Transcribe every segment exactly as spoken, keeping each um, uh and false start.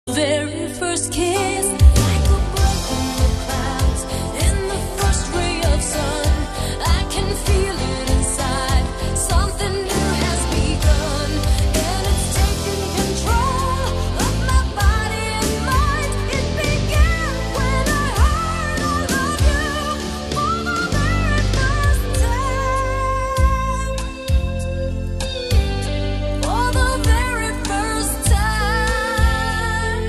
Very first kiss, like a breath in the clouds, in the first ray of sun, I can feel it inside. Something new has begun, and it's taking control of my body and mind. It began when I heard I love you for the very first time. For the very first time.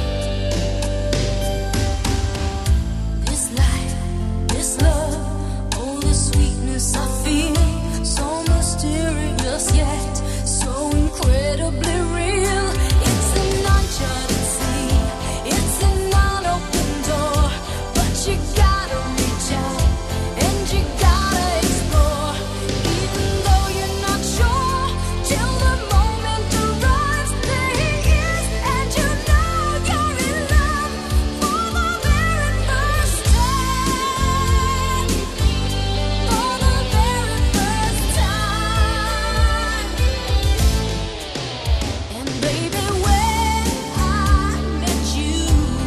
This life, this love, oh the sweetness I feel, so mysterious yet so incredibly real. It's an uncharted sea, it's an unopen door, but you gotta reach out and you gotta explore, even though you're not sure, till the moment arrives. There he is, and you know you're in love for the very first time. For the very first time. And baby, when I met you,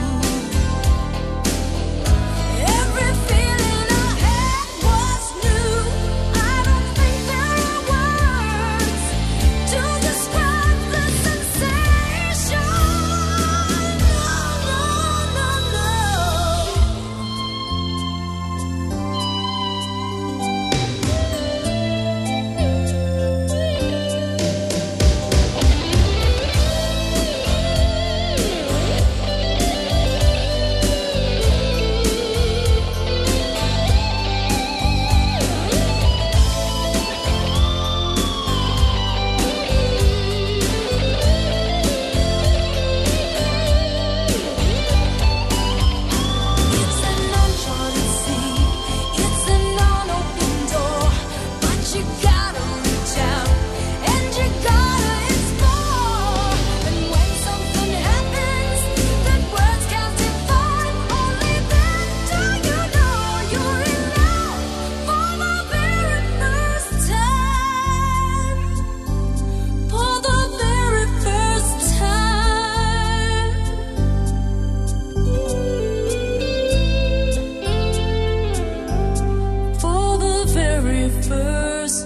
every feeling I had was new. I don't think there are words to describe the sensation. No, no, no, no. It's an uncharted sea, it's an unopen door, but you gotta reach out and you gotta explore. And when something happens that words can't define, only then do you know you're in love for the very first time. For the very first time. For the very first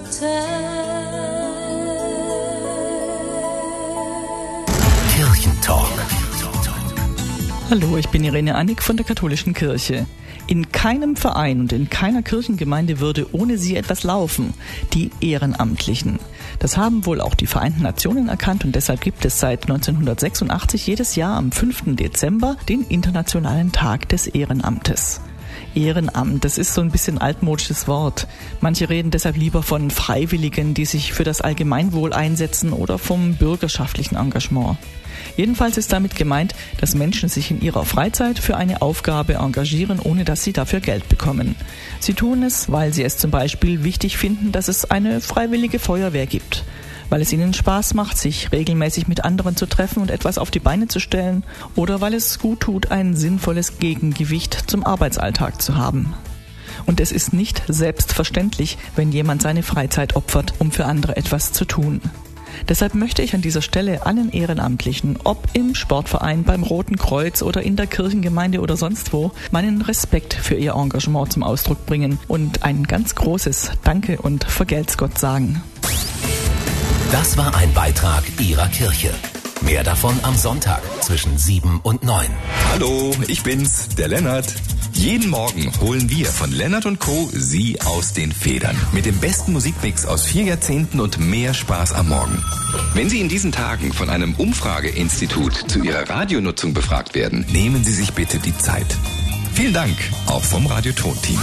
time. Kirchentalk. Hallo, ich bin Irene Annick von der Katholischen Kirche. In keinem Verein und in keiner Kirchengemeinde würde ohne sie etwas laufen, die Ehrenamtlichen. Das haben wohl auch die Vereinten Nationen erkannt und deshalb gibt es seit neunzehnhundertsechsundachtzig jedes Jahr am fünften Dezember den Internationalen Tag des Ehrenamtes. Ehrenamt, das ist so ein bisschen altmodisches Wort. Manche reden deshalb lieber von Freiwilligen, die sich für das Allgemeinwohl einsetzen, oder vom bürgerschaftlichen Engagement. Jedenfalls ist damit gemeint, dass Menschen sich in ihrer Freizeit für eine Aufgabe engagieren, ohne dass sie dafür Geld bekommen. Sie tun es, weil sie es zum Beispiel wichtig finden, dass es eine freiwillige Feuerwehr gibt, weil es ihnen Spaß macht, sich regelmäßig mit anderen zu treffen und etwas auf die Beine zu stellen, oder weil es gut tut, ein sinnvolles Gegengewicht zum Arbeitsalltag zu haben. Und es ist nicht selbstverständlich, wenn jemand seine Freizeit opfert, um für andere etwas zu tun. Deshalb möchte ich an dieser Stelle allen Ehrenamtlichen, ob im Sportverein, beim Roten Kreuz oder in der Kirchengemeinde oder sonst wo, meinen Respekt für ihr Engagement zum Ausdruck bringen und ein ganz großes Danke und Vergelt's Gott sagen. Das war ein Beitrag Ihrer Kirche. Mehr davon am Sonntag zwischen sieben und neun. Hallo, ich bin's, der Lennart. Jeden Morgen holen wir von Lennart und Co. Sie aus den Federn. Mit dem besten Musikmix aus vier Jahrzehnten und mehr Spaß am Morgen. Wenn Sie in diesen Tagen von einem Umfrageinstitut zu Ihrer Radionutzung befragt werden, nehmen Sie sich bitte die Zeit. Vielen Dank, auch vom Radioton-Team.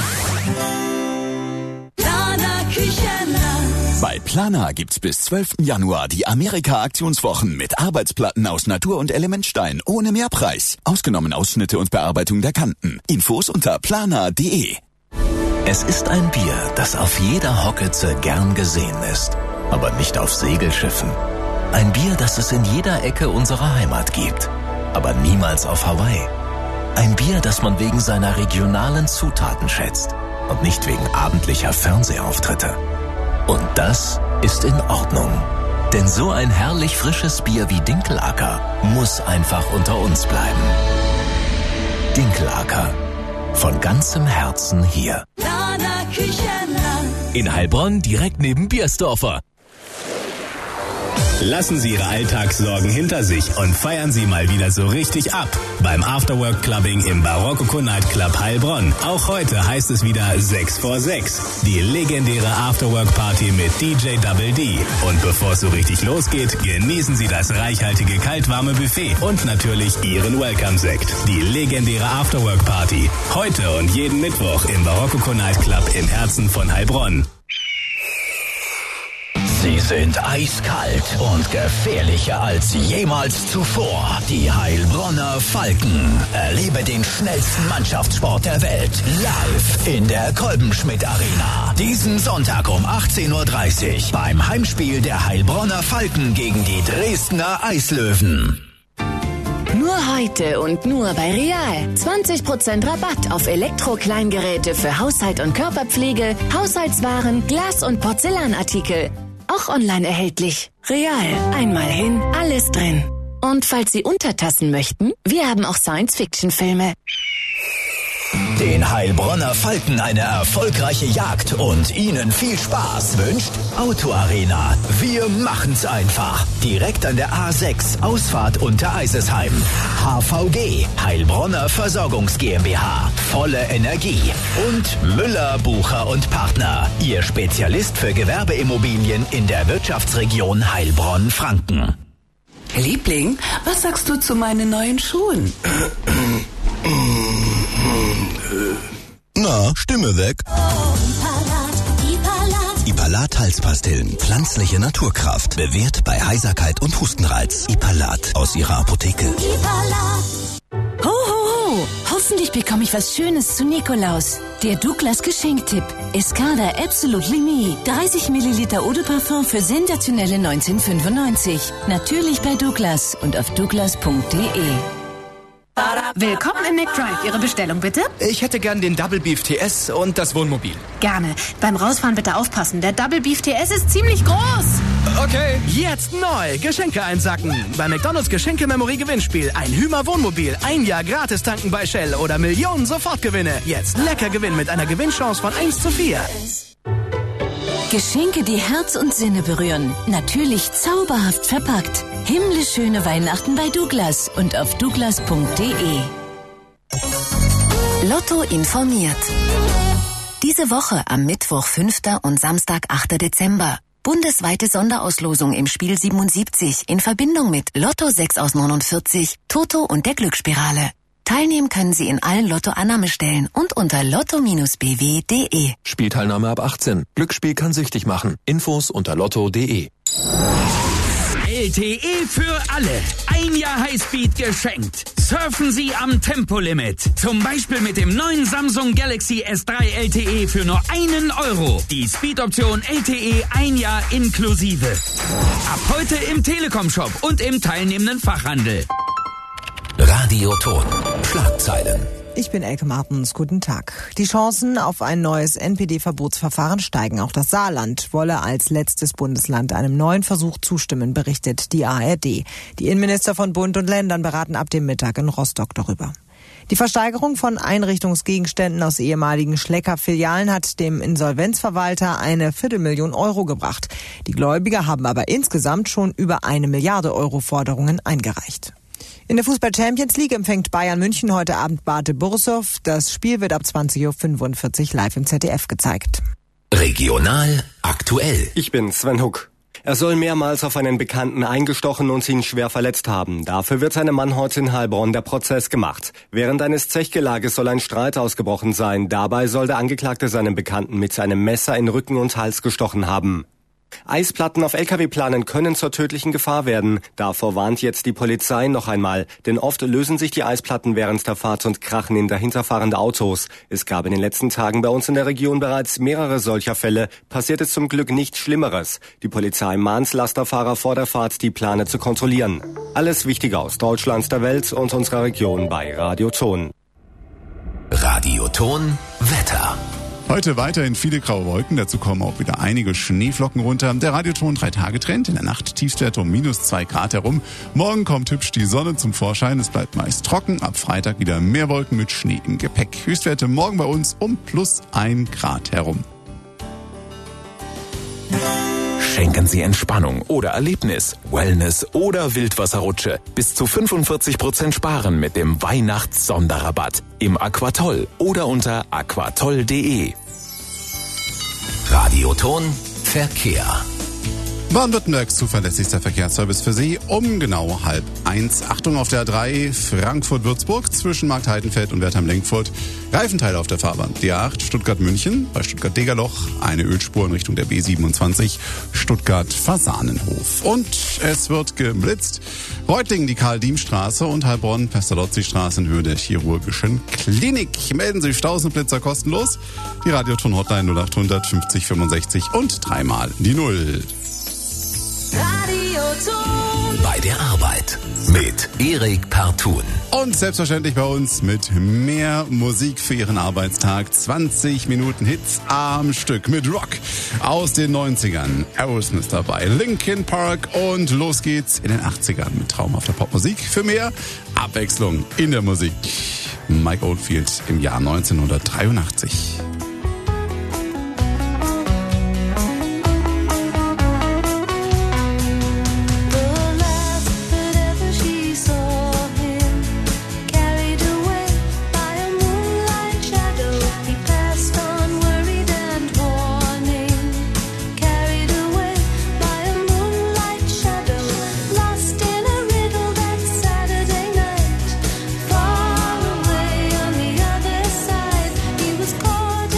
Bei Plana gibt's bis zwölften Januar die Amerika-Aktionswochen mit Arbeitsplatten aus Natur- und Elementstein ohne Mehrpreis. Ausgenommen Ausschnitte und Bearbeitung der Kanten. Infos unter plana punkt de. Es ist ein Bier, das auf jeder Hockeze gern gesehen ist, aber nicht auf Segelschiffen. Ein Bier, das es in jeder Ecke unserer Heimat gibt, aber niemals auf Hawaii. Ein Bier, das man wegen seiner regionalen Zutaten schätzt und nicht wegen abendlicher Fernsehauftritte. Und das ist in Ordnung. Denn so ein herrlich frisches Bier wie Dinkelacker muss einfach unter uns bleiben. Dinkelacker. Von ganzem Herzen hier. Lana Küchenland. In Heilbronn direkt neben Biersdorfer. Lassen Sie Ihre Alltagssorgen hinter sich und feiern Sie mal wieder so richtig ab. Beim Afterwork Clubbing im Barocco Night Club Heilbronn. Auch heute heißt es wieder sechs vor sechs. Die legendäre Afterwork Party mit D J Double D. Und bevor es so richtig losgeht, genießen Sie das reichhaltige kaltwarme Buffet und natürlich Ihren Welcome-Sekt. Die legendäre Afterwork Party. Heute und jeden Mittwoch im Barocco Night Club im Herzen von Heilbronn. Sie sind eiskalt und gefährlicher als jemals zuvor. Die Heilbronner Falken. Erlebe den schnellsten Mannschaftssport der Welt live in der Kolbenschmidt Arena. Diesen Sonntag um achtzehn Uhr dreißig beim Heimspiel der Heilbronner Falken gegen die Dresdner Eislöwen. Nur heute und nur bei Real. zwanzig Prozent Rabatt auf Elektro-Kleingeräte für Haushalt und Körperpflege, Haushaltswaren, Glas- und Porzellanartikel. Auch online erhältlich. Real. Einmal hin, alles drin. Und falls Sie Untertassen möchten, wir haben auch Science-Fiction-Filme. Den Heilbronner Falken eine erfolgreiche Jagd und Ihnen viel Spaß wünscht Auto Arena. Wir machen's einfach. Direkt an der A sechs, Ausfahrt unter Eisesheim. H V G, Heilbronner Versorgungs GmbH. Volle Energie. Und Müller, Bucher und Partner. Ihr Spezialist für Gewerbeimmobilien in der Wirtschaftsregion Heilbronn-Franken. Liebling, was sagst du zu meinen neuen Schuhen? Na, Stimme weg. Ipalat Halspastillen. Pflanzliche Naturkraft. Bewährt bei Heiserkeit und Hustenreiz. Ipalat aus Ihrer Apotheke. Ho, ho, ho! Hoffentlich bekomme ich was Schönes zu Nikolaus. Der Douglas Geschenktipp. Escada Absolutely Me. dreißig Milliliter Eau de Parfum für sensationelle neunzehnhundertfünfundneunzig. Natürlich bei Douglas und auf douglas punkt de. Willkommen in McDrive. Ihre Bestellung bitte? Ich hätte gern den Double Beef T S und das Wohnmobil. Gerne. Beim Rausfahren bitte aufpassen. Der Double Beef T S ist ziemlich groß. Okay. Jetzt neu. Geschenke einsacken. Bei McDonald's Geschenke-Memory Gewinnspiel. Ein Hümer Wohnmobil. Ein Jahr gratis tanken bei Shell oder Millionen Sofortgewinne. Jetzt lecker Gewinn mit einer Gewinnchance von eins zu vier. Geschenke, die Herz und Sinne berühren. Natürlich zauberhaft verpackt. Himmlisch schöne Weihnachten bei Douglas und auf douglas punkt de. Lotto informiert. Diese Woche am Mittwoch fünften und Samstag achten Dezember. Bundesweite Sonderauslosung im Spiel siebenundsiebzig in Verbindung mit Lotto sechs aus neunundvierzig, Toto und der Glücksspirale. Teilnehmen können Sie in allen Lotto-Annahmestellen und unter lotto Bindestrich b w punkt de. Spielteilnahme ab achtzehn. Glücksspiel kann süchtig machen. Infos unter lotto punkt de. L T E für alle. Ein Jahr Highspeed geschenkt. Surfen Sie am Tempolimit. Zum Beispiel mit dem neuen Samsung Galaxy S drei L T E für nur einen Euro. Die Speed-Option L T E ein Jahr inklusive. Ab heute im Telekom-Shop und im teilnehmenden Fachhandel. Radioton. Schlagzeilen. Ich bin Elke Martens, guten Tag. Die Chancen auf ein neues N P D-Verbotsverfahren steigen. Auch das Saarland wolle als letztes Bundesland einem neuen Versuch zustimmen, berichtet die A R D. Die Innenminister von Bund und Ländern beraten ab dem Mittag in Rostock darüber. Die Versteigerung von Einrichtungsgegenständen aus ehemaligen Schlecker-Filialen hat dem Insolvenzverwalter eine Viertelmillion Euro gebracht. Die Gläubiger haben aber insgesamt schon über eine Milliarde Euro Forderungen eingereicht. In der Fußball-Champions League empfängt Bayern München heute Abend Bate Borisov. Das Spiel wird ab zwanzig Uhr fünfundvierzig live im Z D F gezeigt. Regional aktuell. Ich bin Sven Huck. Er soll mehrmals auf einen Bekannten eingestochen und ihn schwer verletzt haben. Dafür wird seinem Mann heute in Heilbronn der Prozess gemacht. Während eines Zechgelages soll ein Streit ausgebrochen sein. Dabei soll der Angeklagte seinen Bekannten mit seinem Messer in Rücken und Hals gestochen haben. Eisplatten auf L K W-Planen können zur tödlichen Gefahr werden. Davor warnt jetzt die Polizei noch einmal. Denn oft lösen sich die Eisplatten während der Fahrt und krachen in dahinterfahrende Autos. Es gab in den letzten Tagen bei uns in der Region bereits mehrere solcher Fälle. Passiert es zum Glück nichts Schlimmeres. Die Polizei mahnt Lasterfahrer vor der Fahrt, die Plane zu kontrollieren. Alles Wichtige aus Deutschland, der Welt und unserer Region bei Radioton. Radioton Wetter. Heute weiterhin viele graue Wolken, dazu kommen auch wieder einige Schneeflocken runter. Der Radioton drei Tage Trend, in der Nacht Tiefstwerte um minus zwei Grad herum. Morgen kommt hübsch die Sonne zum Vorschein, es bleibt meist trocken. Ab Freitag wieder mehr Wolken mit Schnee im Gepäck. Höchstwerte morgen bei uns um plus ein Grad herum. Schenken Sie Entspannung oder Erlebnis, Wellness oder Wildwasserrutsche. Bis zu fünfundvierzig Prozent sparen mit dem Weihnachts-Sonderrabatt im Aquatoll oder unter aquatoll punkt de. Radioton Verkehr. Baden-Württembergs zuverlässigster Verkehrsservice für Sie um genau halb eins. Achtung auf der A drei Frankfurt-Würzburg zwischen Marktheidenfeld und Wertheim-Lenkfurt. Reifenteile auf der Fahrbahn. D A acht Stuttgart-München bei Stuttgart-Degerloch. Eine Ölspur in Richtung der B siebenundzwanzig Stuttgart-Fasanenhof. Und es wird geblitzt. Reutlingen die Karl-Diem-Straße und Heilbronn-Pestalozzi-Straße in Höhe der Chirurgischen Klinik. Melden Sie Staus und Blitzer kostenlos. Die Radioton-Hotline null achthundert fünfzig fünfundsechzig und dreimal die Null. Radioton. Bei der Arbeit mit Erik Parton. Und selbstverständlich bei uns mit mehr Musik für Ihren Arbeitstag. zwanzig Minuten Hits am Stück mit Rock aus den neunzigern. Aerosmith dabei, Linkin Park und los geht's in den achtzigern mit traumhafter Popmusik. Für mehr Abwechslung in der Musik. Mike Oldfield im Jahr neunzehnhundertdreiundachtzig. Caught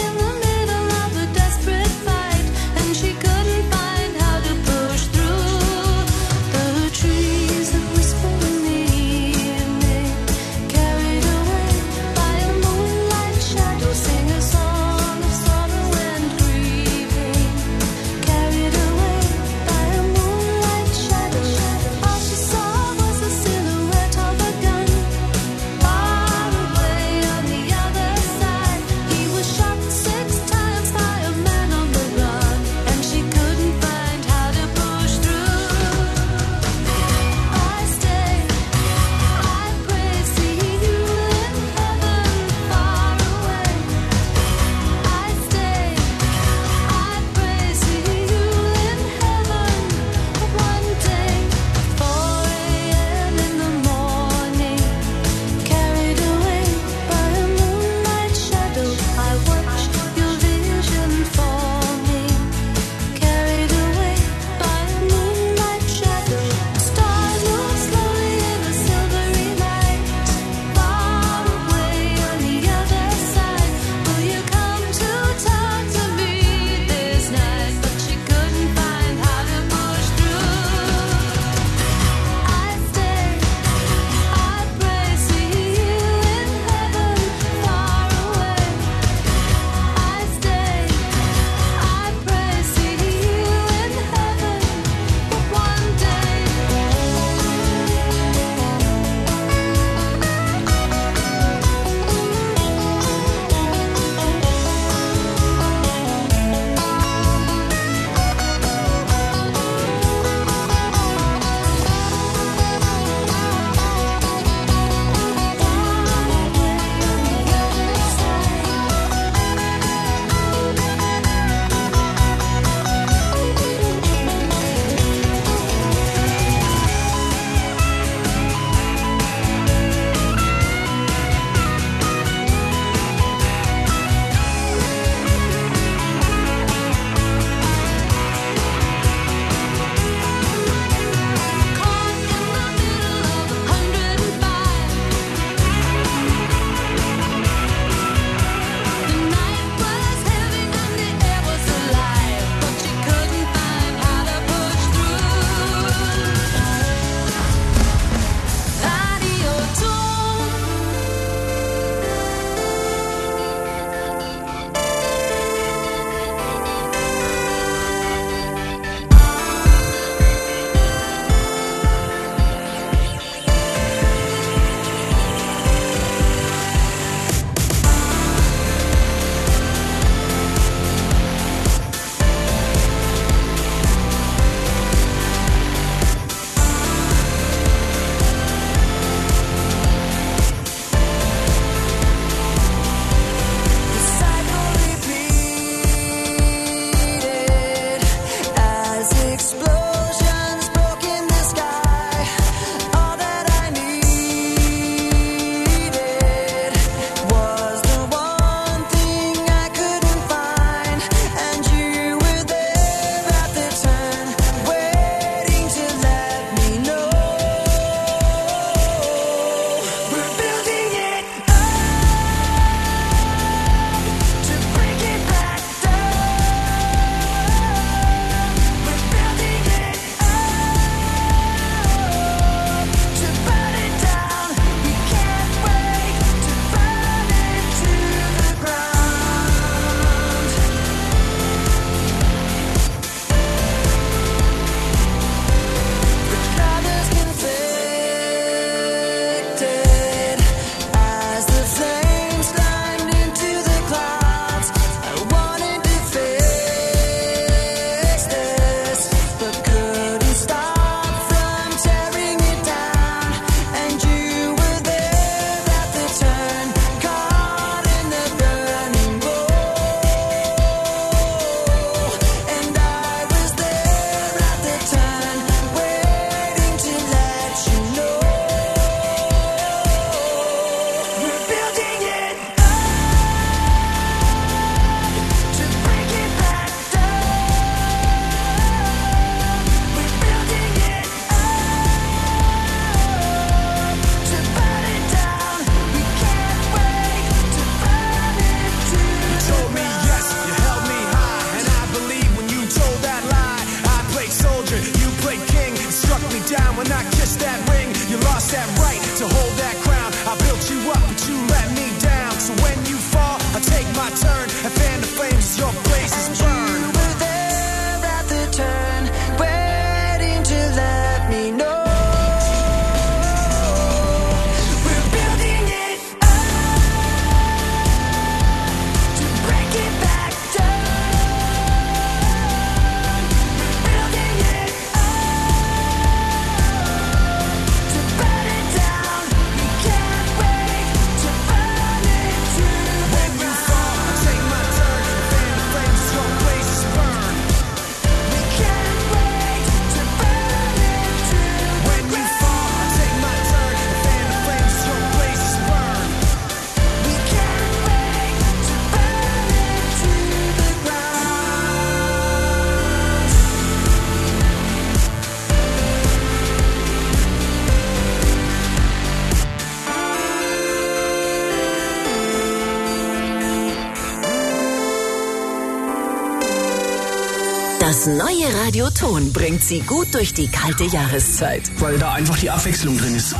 neue Radioton bringt Sie gut durch die kalte Jahreszeit. Weil da einfach die Abwechslung drin ist.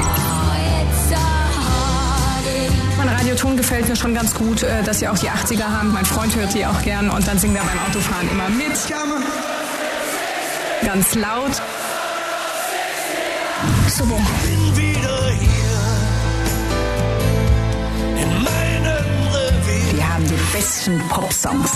Mein Radioton gefällt mir schon ganz gut, dass sie auch die achtziger haben. Mein Freund hört die auch gern und dann singen wir beim Autofahren immer mit. Ganz laut. Super. Bin wieder hier in meinem Revier. Wir haben die besten Pop-Songs.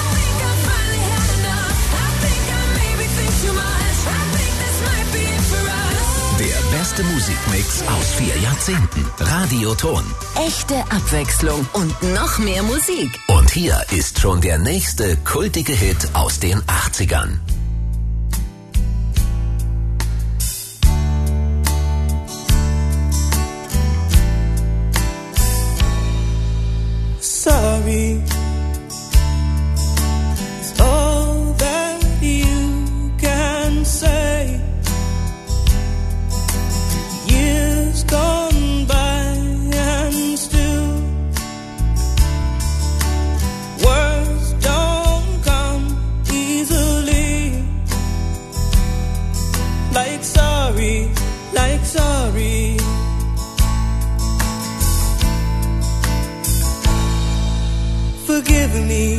Der beste Musikmix aus vier Jahrzehnten. Radioton. Echte Abwechslung und noch mehr Musik. Und hier ist schon der nächste kultige Hit aus den achtzigern. Sorry, it's all that you can say. Years gone by and still words don't come easily. Like sorry, like sorry. Forgive me